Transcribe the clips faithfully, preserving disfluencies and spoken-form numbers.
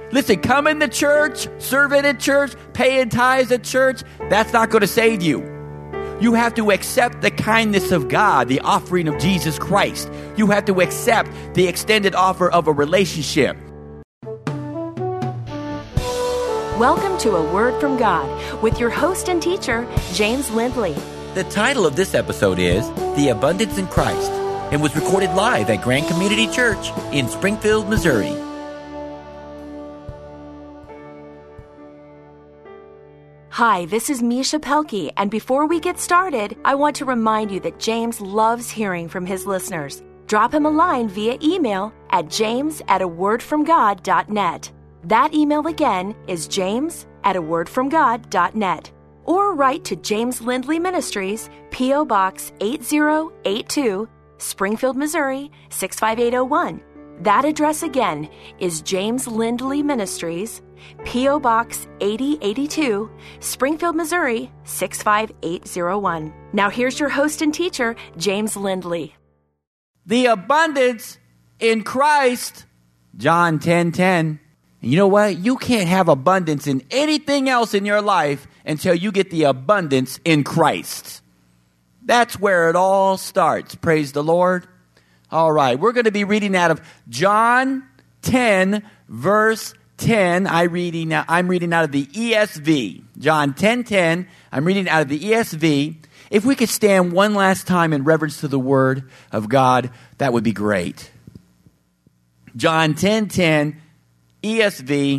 Listen, coming to church, serving at church, paying tithes at church, that's not going to save you. You have to accept the kindness of God, the offering of Jesus Christ. You have to accept the extended offer of a relationship. Welcome to A Word from God with your host and teacher, James Lindley. The title of this episode is The Abundance in Christ and was recorded live at Grand Community Church in Springfield, Missouri. Hi, this is Misha Pelkey, and before we get started, I want to remind you that James loves hearing from his listeners. Drop him a line via email at james at a word from god dot net. That email again is james at a word from god dot net. Or write to James Lindley Ministries, P O. Box eight zero eight two, Springfield, Missouri six five eight zero one. That address again is James Lindley Ministries, P O. Box eighty eighty-two, Springfield, Missouri six five eight zero one. Now here's your host and teacher, James Lindley. The abundance in Christ, John ten ten. And you know what? You can't have abundance in anything else in your life until you get the abundance in Christ. That's where it all starts. Praise the Lord. All right, we're going to be reading out of John ten, verse ten. I reading, I'm reading out of the E S V. John ten ten. I'm reading out of the E S V. If we could stand one last time in reverence to the Word of God, that would be great. John ten ten, E S V.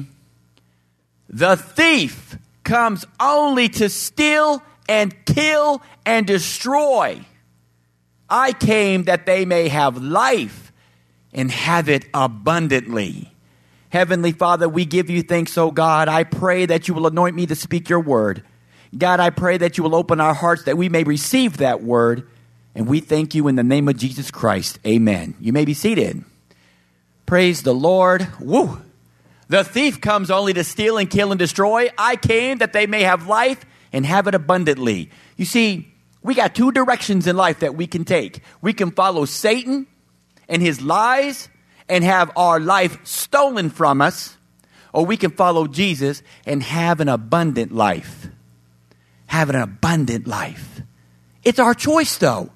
The thief comes only to steal and kill and destroy. I came that they may have life and have it abundantly. Heavenly Father, we give you thanks, oh God. I pray that you will anoint me to speak your word. God, I pray that you will open our hearts that we may receive that word. And we thank you in the name of Jesus Christ. Amen. You may be seated. Praise the Lord. Woo! The thief comes only to steal and kill and destroy. I came that they may have life and have it abundantly. You see, we got two directions in life that we can take. We can follow Satan and his lies and have our life stolen from us, or we can follow Jesus and have an abundant life. Have an abundant life. It's our choice, though.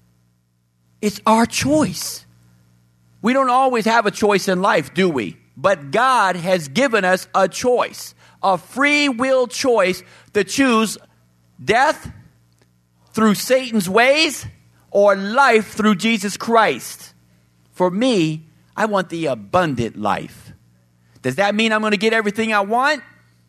It's our choice. We don't always have a choice in life, do we? But God has given us a choice, a free will choice to choose death through Satan's ways or life through Jesus Christ. For me, I want the abundant life. Does that mean I'm going to get everything I want?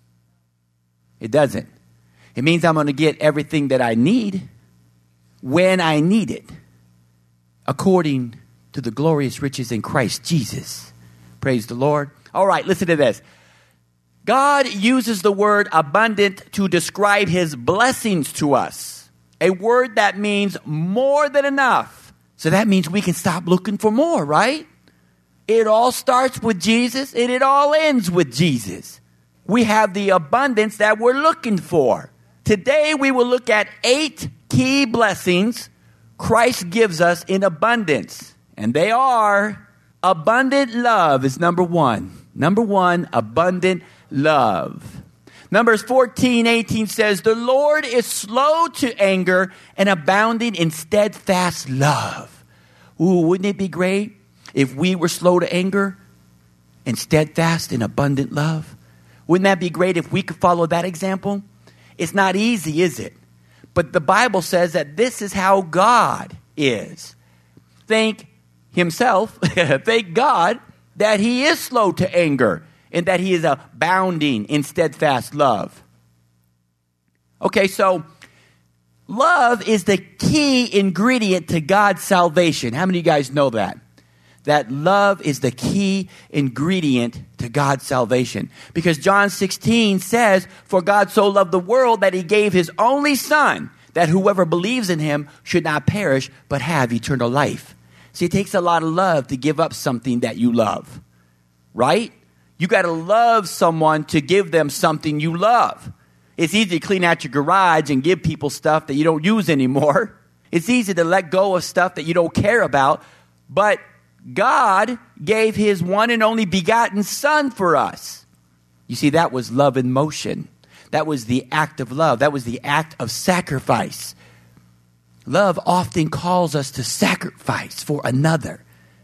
It doesn't. It means I'm going to get everything that I need when I need it, according to the glorious riches in Christ Jesus. Praise the Lord. All right, listen to this. God uses the word abundant to describe his blessings to us. A word that means more than enough. So that means we can stop looking for more, right? It all starts with Jesus and it all ends with Jesus. We have the abundance that we're looking for. Today we will look at eight key blessings Christ gives us in abundance. And they are: abundant love is number one. Number one, abundant love. Numbers fourteen eighteen says, the Lord is slow to anger and abounding in steadfast love. Ooh, wouldn't it be great if we were slow to anger and steadfast in abundant love? Wouldn't that be great if we could follow that example? It's not easy, is it? But the Bible says that this is how God is. Thank himself, thank God that he is slow to anger and that he is abounding in steadfast love. Okay, so love is the key ingredient to God's salvation. How many of you guys know that? That love is the key ingredient to God's salvation. Because John sixteen says, for God so loved the world that he gave his only son, that whoever believes in him should not perish, but have eternal life. See, it takes a lot of love to give up something that you love, right? You got to love someone to give them something you love. It's easy to clean out your garage and give people stuff that you don't use anymore. It's easy to let go of stuff that you don't care about. But God gave his one and only begotten son for us. You see, that was love in motion. That was the act of love. That was the act of sacrifice. Love often calls us to sacrifice for another.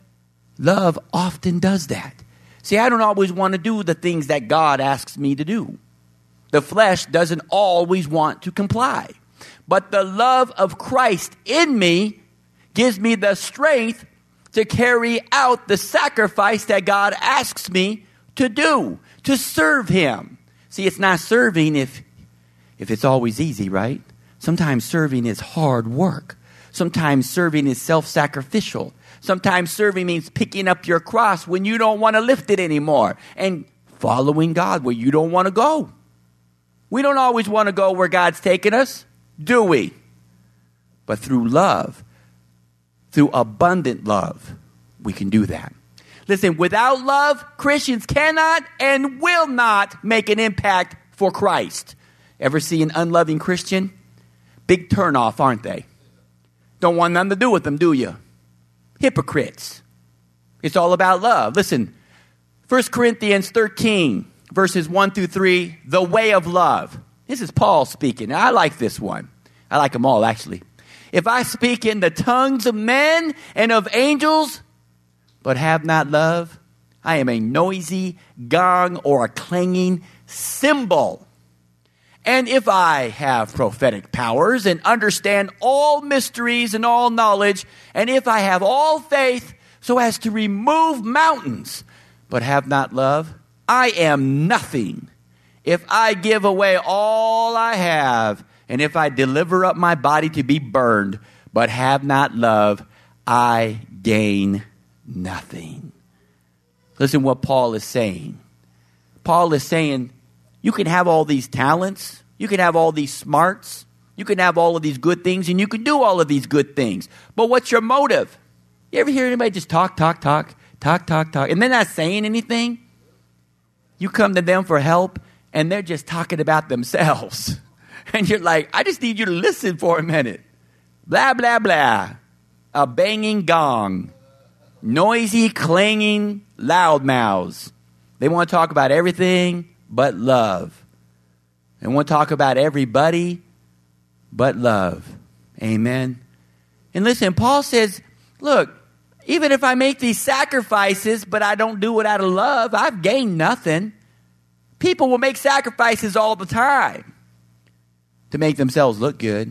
Love often does that. See, I don't always want to do the things that God asks me to do. The flesh doesn't always want to comply. But the love of Christ in me gives me the strength to carry out the sacrifice that God asks me to do, to serve him. See, it's not serving if, if it's always easy, right? Sometimes serving is hard work. Sometimes serving is self-sacrificial. Sometimes serving means picking up your cross when you don't want to lift it anymore and following God where you don't want to go. We don't always want to go where God's taken us, do we? But through love, through abundant love, we can do that. Listen, without love, Christians cannot and will not make an impact for Christ. Ever see an unloving Christian? Big turnoff, aren't they? Don't want nothing to do with them, do you? Hypocrites. It's all about love. Listen, First Corinthians thirteen, verses one through three, the way of love. This is Paul speaking. I like this one. I like them all, actually. If I speak in the tongues of men and of angels, but have not love, I am a noisy gong or a clanging cymbal. And if I have prophetic powers and understand all mysteries and all knowledge, and if I have all faith so as to remove mountains, but have not love, I am nothing. If I give away all I have, and if I deliver up my body to be burned, but have not love, I gain nothing. Listen what Paul is saying. Paul is saying, you can have all these talents, you can have all these smarts, you can have all of these good things, and you can do all of these good things. But what's your motive? You ever hear anybody just talk, talk, talk, talk, talk, talk, and they're not saying anything? You come to them for help, and they're just talking about themselves. And you're like, I just need you to listen for a minute. Blah, blah, blah. A banging gong. Noisy, clanging, loud mouths. They want to talk about everything but love. They want to talk about everybody but love. Amen. And listen, Paul says, look, even if I make these sacrifices, but I don't do it out of love, I've gained nothing. People will make sacrifices all the time to make themselves look good.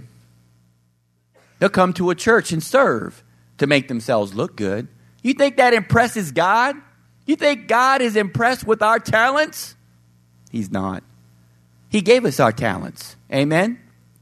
They'll come to a church and serve to make themselves look good. You think that impresses God? You think God is impressed with our talents? He's not. He gave us our talents. Amen?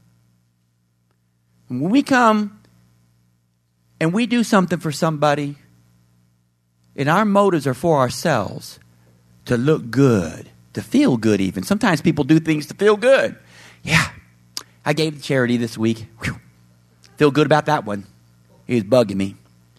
When we come and we do something for somebody, and our motives are for ourselves, to look good, to feel good even. Sometimes people do things to feel good. Yeah, I gave to charity this week. Whew. Feel good about that one. He was bugging me.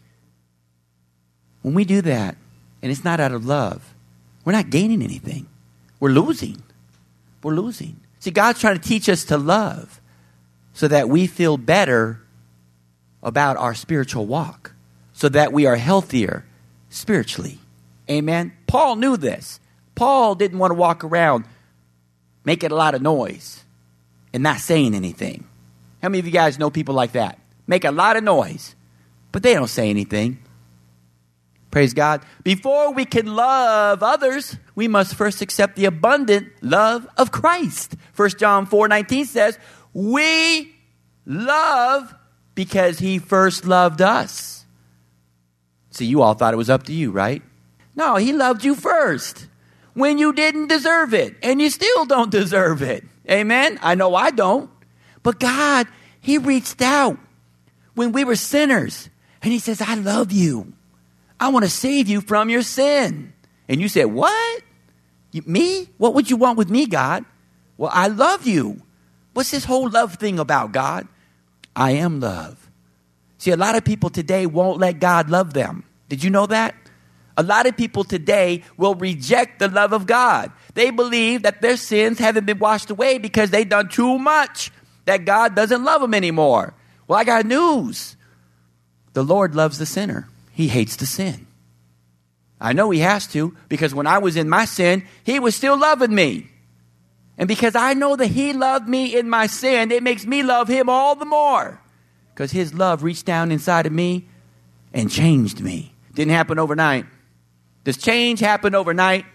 When we do that, and it's not out of love, we're not gaining anything. We're losing. We're losing. See, God's trying to teach us to love so that we feel better about our spiritual walk, so that we are healthier spiritually. Amen? Paul knew this. Paul didn't want to walk around making a lot of noise and not saying anything. How many of you guys know people like that? Make a lot of noise, but they don't say anything. Praise God. Before we can love others, we must first accept the abundant love of Christ. First John four nineteen says, we love because he first loved us. See, you all thought it was up to you, right? No, he loved you first when you didn't deserve it, and you still don't deserve it. Amen? I know I don't. But God, he reached out when we were sinners, and he says, I love you. I want to save you from your sin. And you said, what? You, me? What would you want with me, God? Well, I love you. What's this whole love thing about, God? I am love. See, a lot of people today won't let God love them. Did you know that? A lot of people today will reject the love of God. They believe that their sins haven't been washed away because they've done too much, that God doesn't love them anymore. Well, I got news. The Lord loves the sinner. He hates the sin. I know he has to, because when I was in my sin, he was still loving me. And because I know that he loved me in my sin, it makes me love him all the more. Because his love reached down inside of me and changed me. Didn't happen overnight. Does change happen overnight?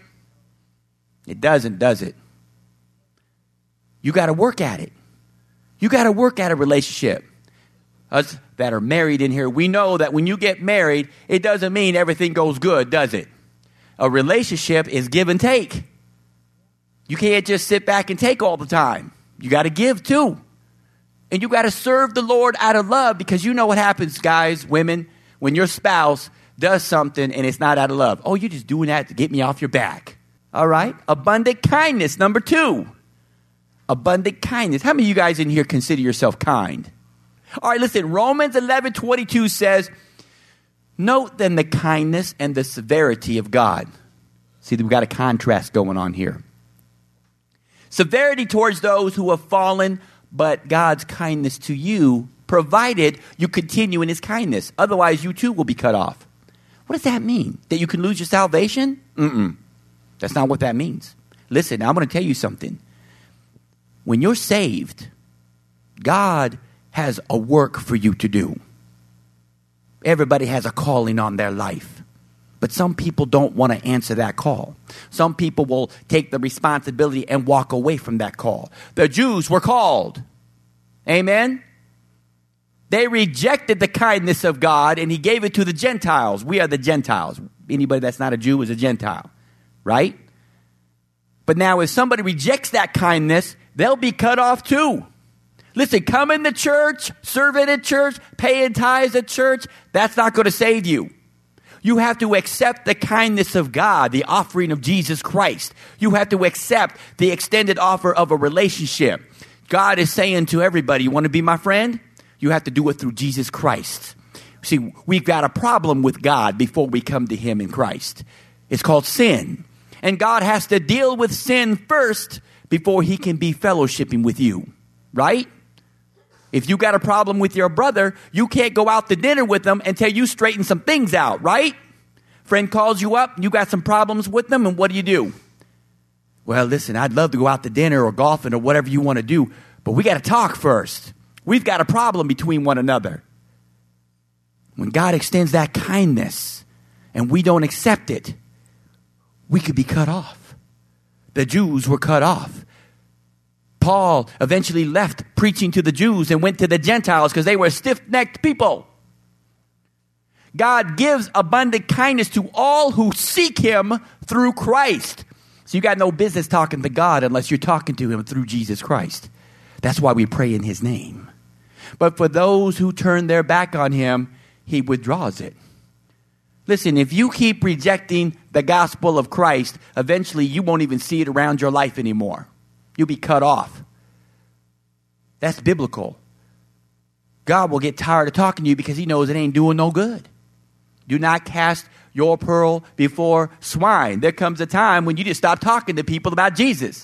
It doesn't, does it? You got to work at it. You got to work at a relationship. Us that are married in here, we know that when you get married, it doesn't mean everything goes good, does it? A relationship is give and take. You can't just sit back and take all the time. You got to give too. And you got to serve the Lord out of love, because you know what happens, guys, women, when your spouse does something and it's not out of love. Oh, you're just doing that to get me off your back. All right? Abundant kindness, number two. Abundant kindness. How many of you guys in here consider yourself kind? All right, listen, Romans eleven twenty-two says, note then the kindness and the severity of God. See, we've got a contrast going on here. Severity towards those who have fallen, but God's kindness to you, provided you continue in his kindness. Otherwise, you too will be cut off. What does that mean? That you can lose your salvation? Mm-mm. That's not what that means. Listen, I'm going to tell you something. When you're saved, God has a work for you to do. Everybody has a calling on their life. But some people don't want to answer that call. Some people will take the responsibility and walk away from that call. The Jews were called. Amen? They rejected the kindness of God, and he gave it to the Gentiles. We are the Gentiles. Anybody that's not a Jew is a Gentile, right? But now if somebody rejects that kindness, they'll be cut off too. Listen, coming to church, serving at church, paying tithes at church, that's not going to save you. You have to accept the kindness of God, the offering of Jesus Christ. You have to accept the extended offer of a relationship. God is saying to everybody, you want to be my friend? You have to do it through Jesus Christ. See, we've got a problem with God before we come to him in Christ. It's called sin. And God has to deal with sin first before he can be fellowshipping with you, right? If you got a problem with your brother, you can't go out to dinner with them until you straighten some things out, right? Friend calls you up, you got some problems with them, and what do you do? Well, listen, I'd love to go out to dinner or golfing or whatever you want to do, but we got to talk first. We've got a problem between one another. When God extends that kindness and we don't accept it, we could be cut off. The Jews were cut off. Paul eventually left preaching to the Jews and went to the Gentiles because they were stiff-necked people. God gives abundant kindness to all who seek him through Christ. So you got no business talking to God unless you're talking to him through Jesus Christ. That's why we pray in his name. But for those who turn their back on him, he withdraws it. Listen, if you keep rejecting the gospel of Christ, eventually you won't even see it around your life anymore. You'll be cut off. That's biblical. God will get tired of talking to you because he knows it ain't doing no good. Do not cast your pearl before swine. There comes a time when you just stop talking to people about Jesus.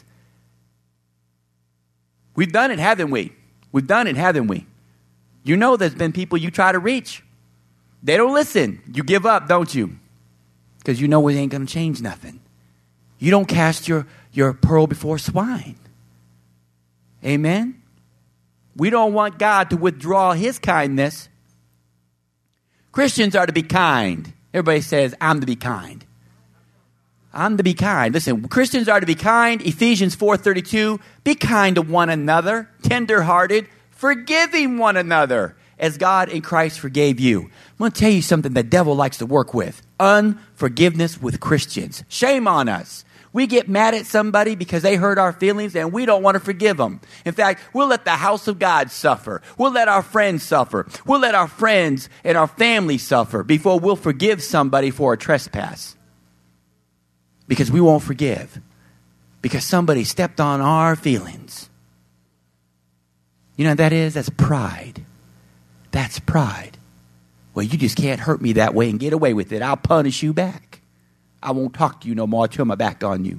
We've done it, haven't we? We've done it, haven't we? You know there's been people you try to reach. They don't listen. You give up, don't you? Because you know it ain't going to change nothing. You don't cast your, your pearl before swine. Amen? We don't want God to withdraw his kindness. Christians are to be kind. Everybody says, I'm to be kind. I'm to be kind. Listen, Christians are to be kind. Ephesians four thirty-two, be kind to one another, tender-hearted, forgiving one another, as God in Christ forgave you. I'm going to tell you something the devil likes to work with. Unforgiveness with Christians. Shame on us. We get mad at somebody because they hurt our feelings and we don't want to forgive them. In fact, we'll let the house of God suffer. We'll let our friends suffer. We'll let our friends and our family suffer before we'll forgive somebody for a trespass. Because we won't forgive. Because somebody stepped on our feelings. You know what that is? That's pride. That's pride. Well, you just can't hurt me that way and get away with it. I'll punish you back. I won't talk to you no more. I'll turn my back on you.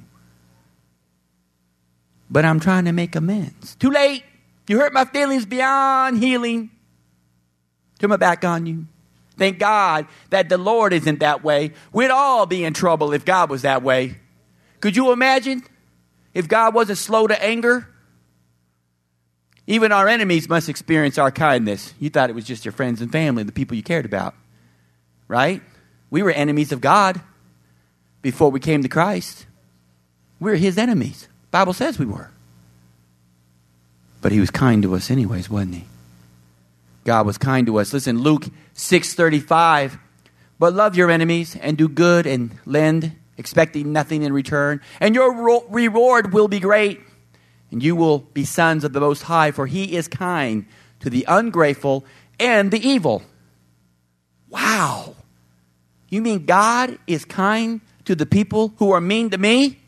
But I'm trying to make amends. Too late. You hurt my feelings beyond healing. Turn my back on you. Thank God that the Lord isn't that way. We'd all be in trouble if God was that way. Could you imagine if God wasn't slow to anger? Even our enemies must experience our kindness. You thought it was just your friends and family, the people you cared about, right? We were enemies of God before we came to Christ. We were his enemies. The Bible says we were. But he was kind to us anyways, wasn't he? God was kind to us. Listen, Luke six thirty-five. But love your enemies and do good and lend, expecting nothing in return. And your ro- reward will be great. And you will be sons of the Most High, for he is kind to the ungrateful and the evil. Wow. You mean God is kind to the people who are mean to me?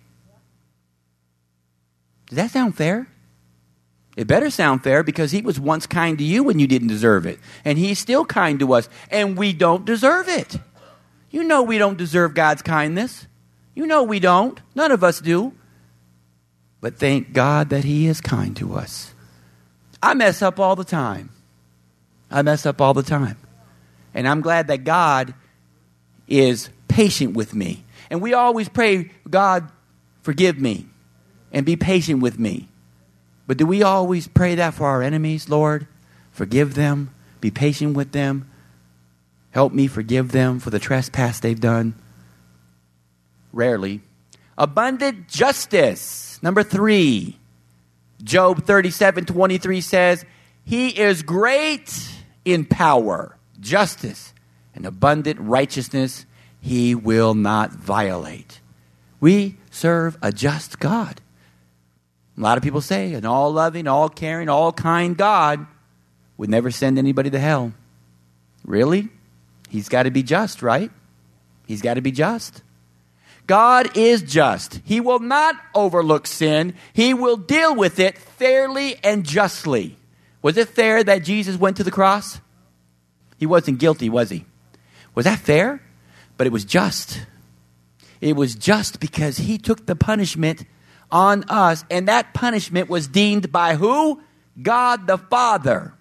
Does that sound fair? It better sound fair, because he was once kind to you when you didn't deserve it. And he's still kind to us, and we don't deserve it. You know we don't deserve God's kindness. You know we don't. None of us do. But thank God that he is kind to us. I mess up all the time. I mess up all the time. And I'm glad that God is patient with me. And we always pray, God, forgive me and be patient with me. But do we always pray that for our enemies? Lord, forgive them, be patient with them. Help me forgive them for the trespass they've done. Rarely. Abundant justice. Number three, Job thirty-seven twenty-three says, he is great in power, justice, and abundant righteousness he will not violate. We serve a just God. A lot of people say an all-loving, all-caring, all-kind God would never send anybody to hell. Really? He's got to be just, right? He's got to be just. God is just. He will not overlook sin. He will deal with it fairly and justly. Was it fair that Jesus went to the cross? He wasn't guilty, was he? Was that fair? But it was just. It was just because he took the punishment on us, and that punishment was deemed by who? God the Father.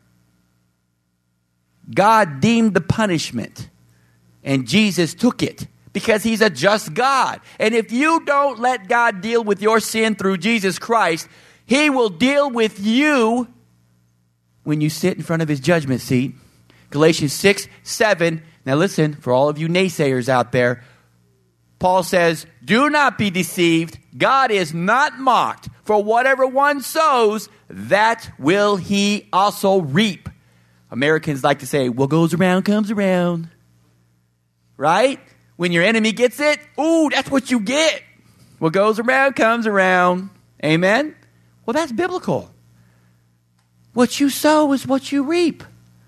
God deemed the punishment, and Jesus took it. Because he's a just God. And if you don't let God deal with your sin through Jesus Christ, he will deal with you when you sit in front of his judgment seat. Galatians six, seven. Now listen, for all of you naysayers out there, Paul says, do not be deceived. God is not mocked. For whatever one sows, that will he also reap. Americans like to say, what goes around comes around. Right? When your enemy gets it, ooh, that's what you get. What goes around comes around. Amen? Well, that's biblical. What you sow is what you reap.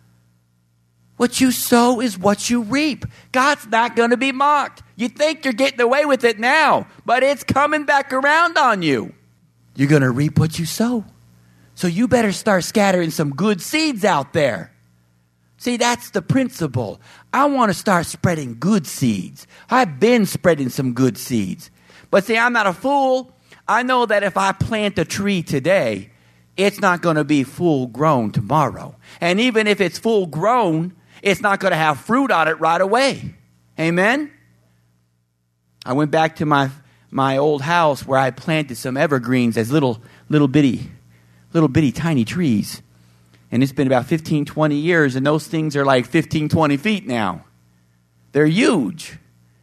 What you sow is what you reap. God's not going to be mocked. You think you're getting away with it now, but it's coming back around on you. You're going to reap what you sow. So you better start scattering some good seeds out there. See, that's the principle. I want to start spreading good seeds. I've been spreading some good seeds. But see, I'm not a fool. I know that if I plant a tree today, it's not going to be full grown tomorrow. And even if it's full grown, it's not going to have fruit on it right away. Amen? I went back to my my old house where I planted some evergreens as little little bitty, little bitty tiny trees. And it's been about fifteen, twenty years, and those things are like fifteen, twenty feet now. They're huge.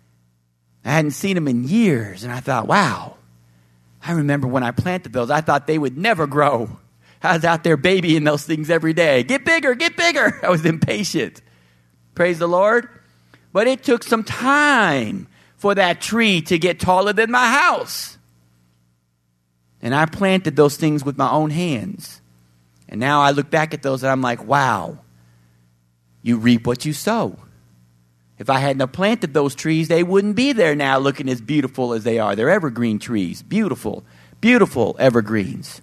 I hadn't seen them in years, and I thought, wow. I remember when I planted those, I thought they would never grow. I was out there babying those things every day. Get bigger, get bigger. I was impatient. Praise the Lord. But it took some time for that tree to get taller than my house. And I planted those things with my own hands. And now I look back at those and I'm like, wow, you reap what you sow. If I hadn't have planted those trees, they wouldn't be there now looking as beautiful as they are. They're evergreen trees. Beautiful, beautiful evergreens.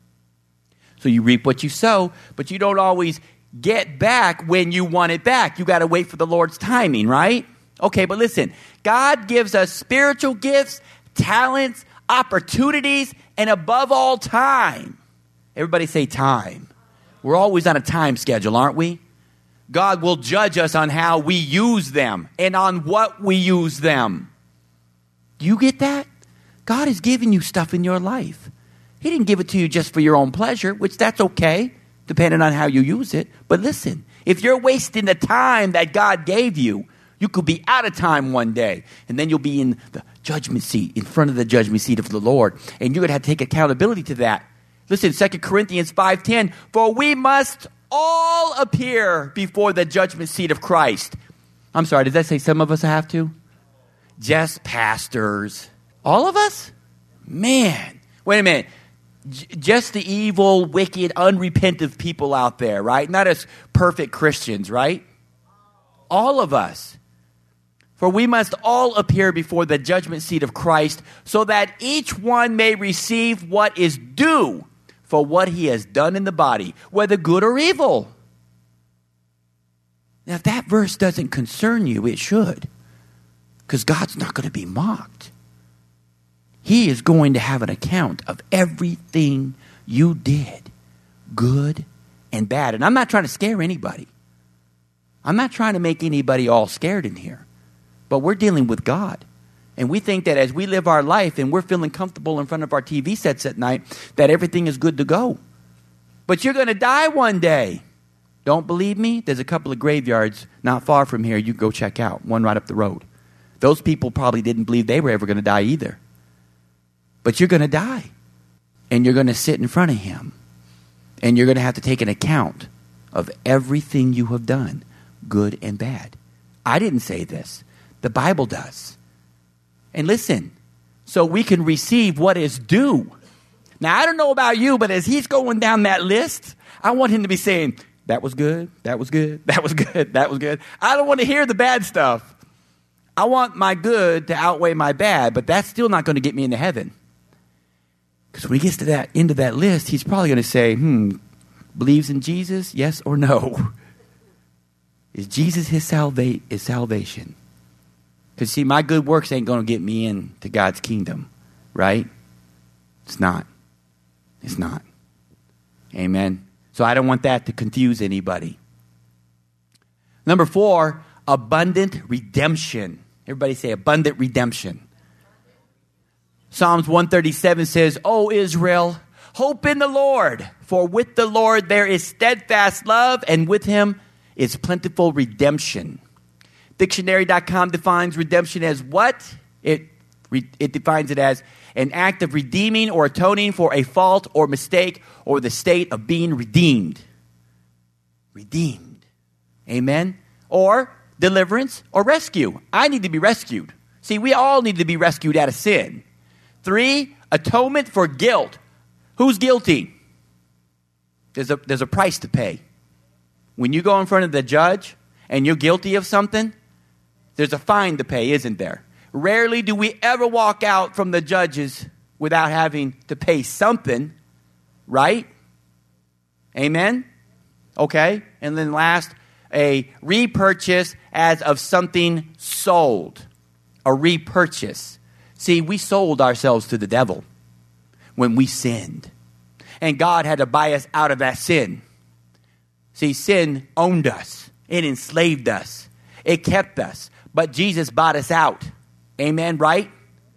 So you reap what you sow, but you don't always get back when you want it back. You got to wait for the Lord's timing, right? Okay, but listen, God gives us spiritual gifts, talents, opportunities, and above all, time. Everybody say time. We're always on a time schedule, aren't we? God will judge us on how we use them and on what we use them. Do you get that? God has given you stuff in your life. He didn't give it to you just for your own pleasure, which that's okay, depending on how you use it. But listen, if you're wasting the time that God gave you, you could be out of time one day, and then you'll be in the judgment seat, in front of the judgment seat of the Lord, and you're going to have to take accountability to that. Listen, Second Corinthians five ten, for we must all appear before the judgment seat of Christ. I'm sorry, does that say some of us have to? Just pastors. All of us? Man. Wait a minute. J- just the evil, wicked, unrepentant people out there, right? Not as perfect Christians, right? All of us. For we must all appear before the judgment seat of Christ, so that each one may receive what is due for what he has done in the body, whether good or evil. Now, if that verse doesn't concern you, it should. Because God's not going to be mocked. He is going to have an account of everything you did, good and bad. And I'm not trying to scare anybody. I'm not trying to make anybody all scared in here. But we're dealing with God. And we think that as we live our life and we're feeling comfortable in front of our T V sets at night, that everything is good to go. But you're going to die one day. Don't believe me? There's a couple of graveyards not far from here you can go check out. One right up the road. Those people probably didn't believe they were ever going to die either. But you're going to die. And you're going to sit in front of him. And you're going to have to take an account of everything you have done, good and bad. I didn't say this. The Bible does. And listen, so we can receive what is due. Now, I don't know about you, but as he's going down that list, I want him to be saying, that was good, that was good, that was good, that was good. I don't want to hear the bad stuff. I want my good to outweigh my bad, but that's still not going to get me into heaven. Because when he gets to that end of that list, he's probably going to say, hmm, believes in Jesus, yes or no? Is Jesus his, salva- his salvation? Because, see, my good works ain't going to get me into God's kingdom, right? It's not. It's not. Amen. So I don't want that to confuse anybody. Number four, abundant redemption. Everybody say abundant redemption. Psalms one thirty-seven says, O Israel, hope in the Lord, for with the Lord there is steadfast love, and with him is plentiful redemption. Dictionary dot com defines redemption as what? It, it defines it as an act of redeeming or atoning for a fault or mistake or the state of being redeemed. Redeemed. Amen? Or deliverance or rescue. I need to be rescued. See, we all need to be rescued out of sin. Three, atonement for guilt. Who's guilty? There's a, there's a price to pay. When you go in front of the judge and you're guilty of something, there's a fine to pay, isn't there? Rarely do we ever walk out from the judges without having to pay something, right? Amen? Okay. And then last, a repurchase as of something sold. A repurchase. See, we sold ourselves to the devil when we sinned. And God had to buy us out of that sin. See, sin owned us. It enslaved us. It kept us. But Jesus bought us out. Amen, right?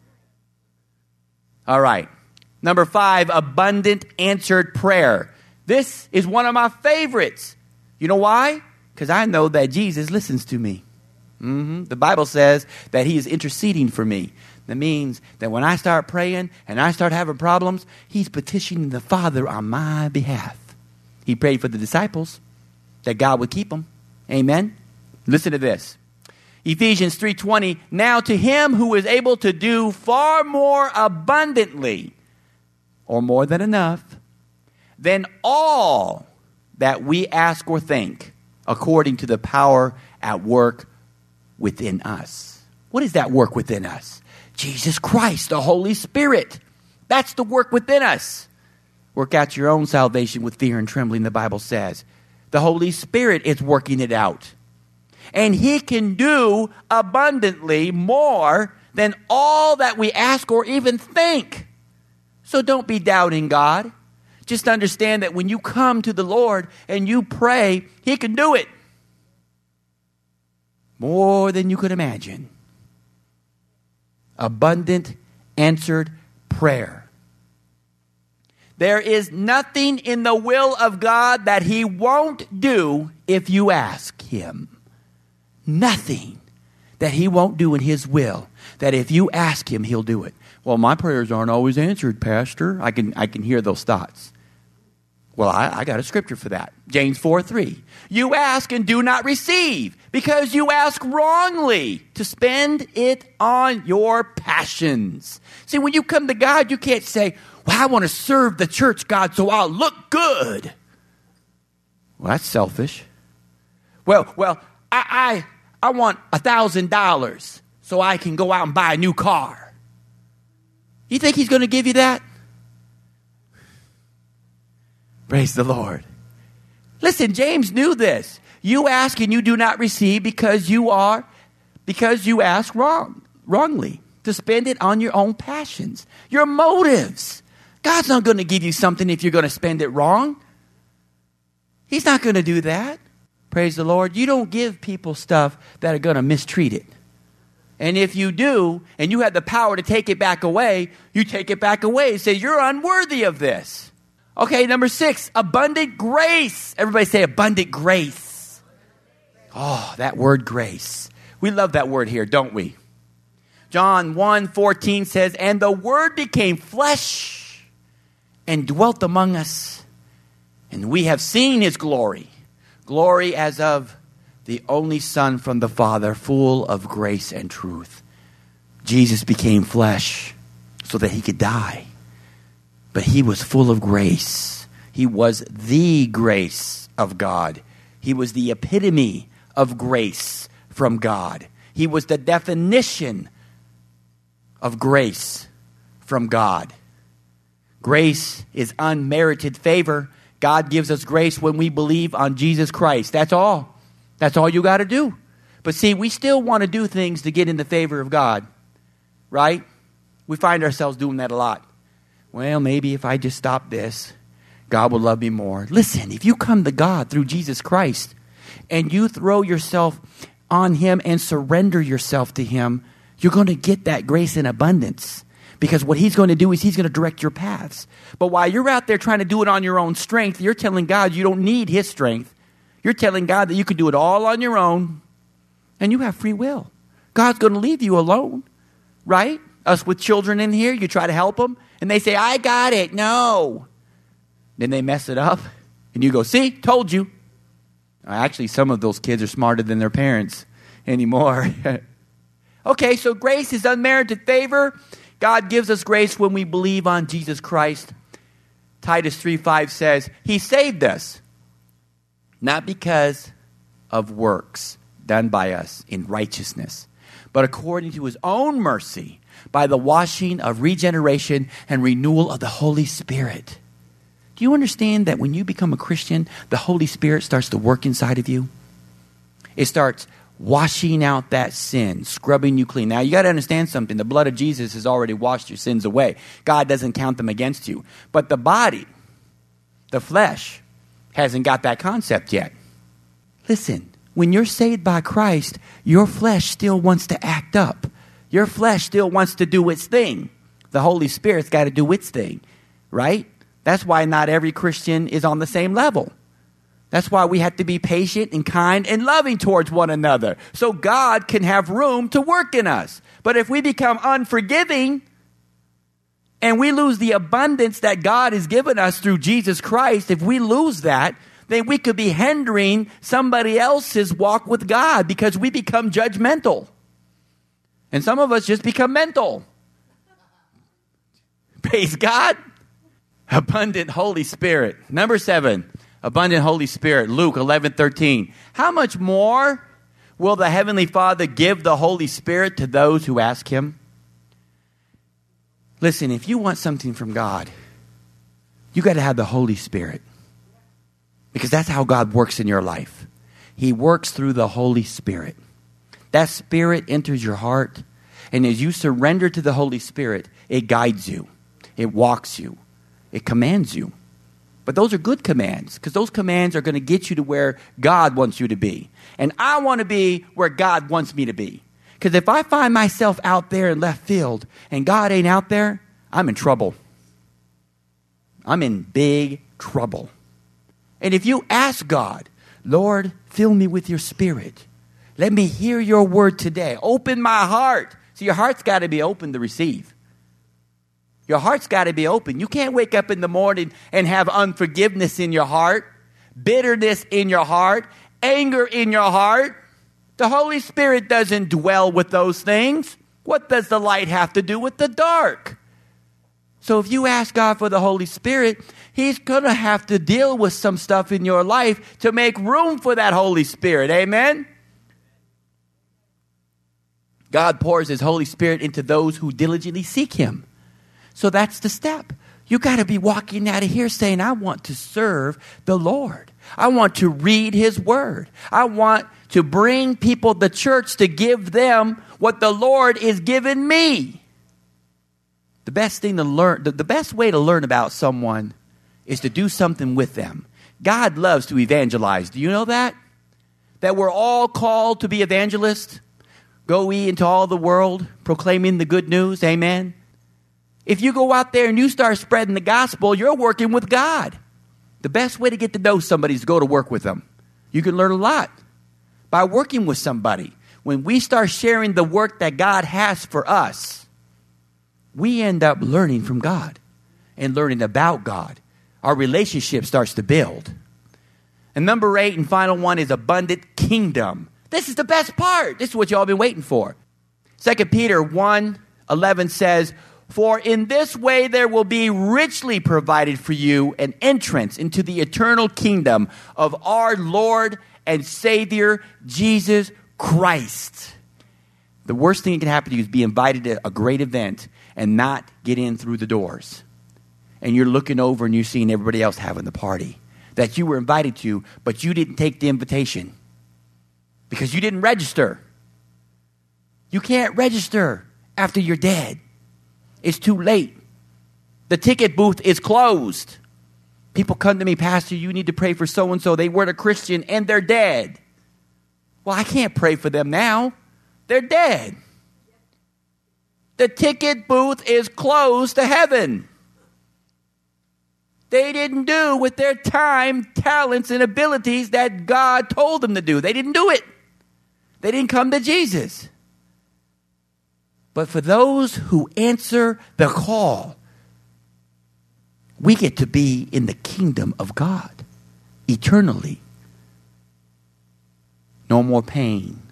All right. Number five, abundant answered prayer. This is one of my favorites. You know why? Because I know that Jesus listens to me. Mm-hmm. The Bible says that he is interceding for me. That means that when I start praying and I start having problems, he's petitioning the Father on my behalf. He prayed for the disciples that God would keep them. Amen? Listen to this. Ephesians three twenty, now to him who is able to do far more abundantly, or more than enough, than all that we ask or think, according to the power at work within us. What is that work within us? Jesus Christ, the Holy Spirit. That's the work within us. Work out your own salvation with fear and trembling, the Bible says. The Holy Spirit is working it out. And he can do abundantly more than all that we ask or even think. So don't be doubting God. Just understand that when you come to the Lord and you pray, he can do it. More than you could imagine. Abundant answered prayer. There is nothing in the will of God that he won't do if you ask him. Nothing that he won't do in his will, that if you ask him, he'll do it. Well, my prayers aren't always answered, Pastor. I can I can hear those thoughts. Well, I, I got a scripture for that. James four three. You ask and do not receive, because you ask wrongly to spend it on your passions. See, when you come to God, you can't say, well, I want to serve the church, God, so I'll look good. Well, that's selfish. Well, well, I I, I want a thousand dollars so I can go out and buy a new car. You think he's going to give you that? Praise the Lord. Listen, James knew this. You ask and you do not receive because you are, because you ask wrong, wrongly, to spend it on your own passions, your motives. God's not going to give you something if you're going to spend it wrong. He's not going to do that. Praise the Lord. You don't give people stuff that are going to mistreat it. And if you do, and you have the power to take it back away, you take it back away and say, you're unworthy of this. Okay, number six, abundant grace. Everybody say abundant grace. Oh, that word grace. We love that word here, don't we? John one fourteen says, and the word became flesh and dwelt among us. And we have seen his glory. Glory as of the only Son from the Father, full of grace and truth. Jesus became flesh so that he could die. But he was full of grace. He was the grace of God. He was the epitome of grace from God. He was the definition of grace from God. Grace is unmerited favor. God gives us grace when we believe on Jesus Christ. That's all. That's all you got to do. But see, we still want to do things to get in the favor of God. Right? We find ourselves doing that a lot. Well, maybe if I just stop this, God will love me more. Listen, if you come to God through Jesus Christ and you throw yourself on him and surrender yourself to him, you're going to get that grace in abundance. Because what he's going to do is he's going to direct your paths. But while you're out there trying to do it on your own strength, you're telling God you don't need his strength. You're telling God that you can do it all on your own. And you have free will. God's going to leave you alone. Right? Us with children in here, you try to help them. And they say, I got it. No. Then they mess it up. And you go, see, told you. Actually, some of those kids are smarter than their parents anymore. Okay, so grace is unmerited favor. God gives us grace when we believe on Jesus Christ. Titus three five says, he saved us, not because of works done by us in righteousness, but according to his own mercy, by the washing of regeneration and renewal of the Holy Spirit. Do you understand that when you become a Christian, the Holy Spirit starts to work inside of you? It starts washing out that sin, scrubbing you clean. Now, you got to understand something. The blood of Jesus has already washed your sins away. God doesn't count them against you. But the body, the flesh, hasn't got that concept yet. Listen, when you're saved by Christ, your flesh still wants to act up. Your flesh still wants to do its thing. The Holy Spirit's got to do its thing, right? That's why not every Christian is on the same level. That's why we have to be patient and kind and loving towards one another, so God can have room to work in us. But if we become unforgiving and we lose the abundance that God has given us through Jesus Christ, if we lose that, then we could be hindering somebody else's walk with God because we become judgmental. And some of us just become mental. Praise God. Abundant Holy Spirit. Number seven, abundant Holy Spirit. Luke eleven thirteen. How much more will the Heavenly Father give the Holy Spirit to those who ask him? Listen, if you want something from God, you got to have the Holy Spirit. Because that's how God works in your life. He works through the Holy Spirit. That Spirit enters your heart. And as you surrender to the Holy Spirit, it guides you. It walks you. It commands you. But those are good commands, because those commands are going to get you to where God wants you to be. And I want to be where God wants me to be. Because if I find myself out there in left field and God ain't out there, I'm in trouble. I'm in big trouble. And if you ask God, Lord, fill me with your spirit. Let me hear your word today. Open my heart. So your heart's got to be open to receive. Your heart's got to be open. You can't wake up in the morning and have unforgiveness in your heart, bitterness in your heart, anger in your heart. The Holy Spirit doesn't dwell with those things. What does the light have to do with the dark? So if you ask God for the Holy Spirit, He's going to have to deal with some stuff in your life to make room for that Holy Spirit. Amen? God pours His Holy Spirit into those who diligently seek Him. So that's the step. You got to be walking out of here saying, I want to serve the Lord. I want to read His word. I want to bring people to church to give them what the Lord is giving me. The best thing to learn, the, the best way to learn about someone is to do something with them. God loves to evangelize. Do you know that? That we're all called to be evangelists. Go ye into all the world, proclaiming the good news. Amen. If you go out there and you start spreading the gospel, you're working with God. The best way to get to know somebody is to go to work with them. You can learn a lot by working with somebody. When we start sharing the work that God has for us, we end up learning from God and learning about God. Our relationship starts to build. And number eight and final one is abundant kingdom. This is the best part. This is what y'all been waiting for. Second Peter one eleven says, for in this way there will be richly provided for you an entrance into the eternal kingdom of our Lord and Savior, Jesus Christ. The worst thing that can happen to you is be invited to a great event and not get in through the doors. And you're looking over and you're seeing everybody else having the party that you were invited to, but you didn't take the invitation because you didn't register. You can't register after you're dead. It's too late. The ticket booth is closed. People come to me, Pastor, you need to pray for so-and-so. They weren't a Christian and they're dead. Well, I can't pray for them now. They're dead. The ticket booth is closed to heaven. They didn't do with their time, talents, and abilities that God told them to do. They didn't do it. They didn't come to Jesus. But for those who answer the call, we get to be in the kingdom of God eternally. No more pain.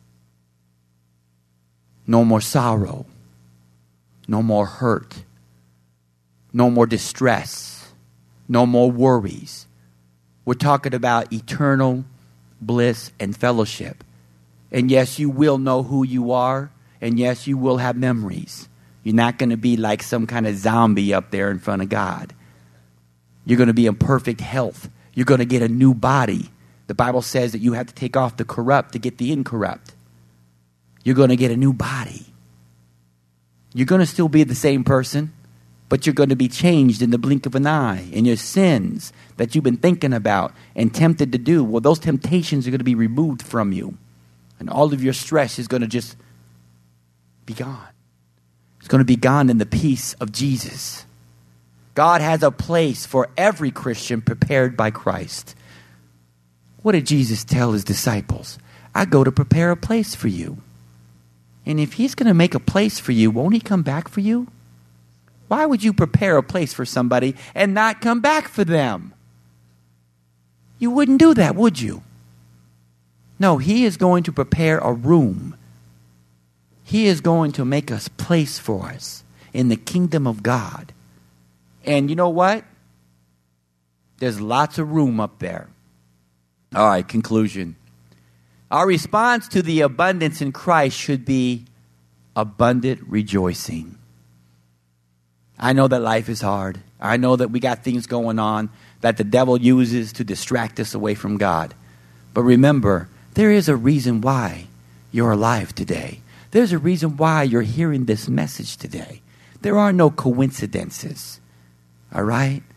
No more sorrow. No more hurt. No more distress. No more worries. We're talking about eternal bliss and fellowship. And yes, you will know who you are. And yes, you will have memories. You're not going to be like some kind of zombie up there in front of God. You're going to be in perfect health. You're going to get a new body. The Bible says that you have to take off the corrupt to get the incorrupt. You're going to get a new body. You're going to still be the same person, but you're going to be changed in the blink of an eye. And your sins that you've been thinking about and tempted to do, well, those temptations are going to be removed from you. And all of your stress is going to just be gone. It's going to be gone in the peace of Jesus. God has a place for every Christian prepared by Christ. What did Jesus tell his disciples? I go to prepare a place for you. And if he's going to make a place for you, won't he come back for you? Why would you prepare a place for somebody and not come back for them? You wouldn't do that, would you? No, he is going to prepare a room. He is going to make a place for us in the kingdom of God. And you know what? There's lots of room up there. All right, conclusion. Our response to the abundance in Christ should be abundant rejoicing. I know that life is hard. I know that we got things going on that the devil uses to distract us away from God. But remember, there is a reason why you're alive today. There's a reason why you're hearing this message today. There are no coincidences. All right?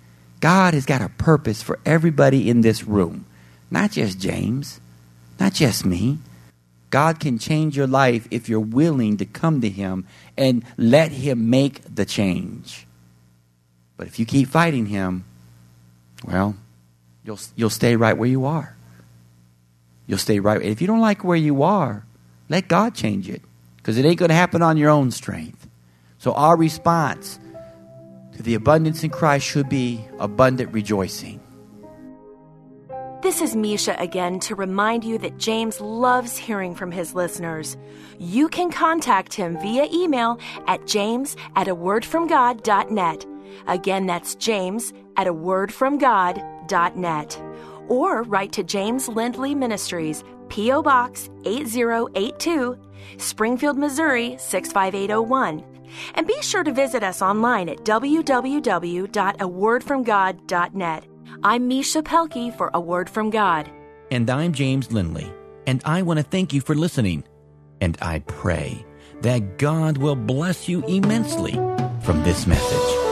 God has got a purpose for everybody in this room. Not just James. Not just me. God can change your life if you're willing to come to him and let him make the change. But if you keep fighting him, well, you'll you'll stay right where you are. You'll stay right. If you don't like where you are, let God change it, because it ain't going to happen on your own strength. So our response to the abundance in Christ should be abundant rejoicing. This is Misha again to remind you that James loves hearing from his listeners. You can contact him via email at james at a word from god dot net. Again, that's james at a word from god dot net. Or write to James Lindley Ministries, P O. Box eight zero eight two, Springfield, Missouri six five eight oh one. And be sure to visit us online at w w w dot a word from god dot net. I'm Misha Pelkey for A Word from God. And I'm James Lindley, and I want to thank you for listening. And I pray that God will bless you immensely from this message.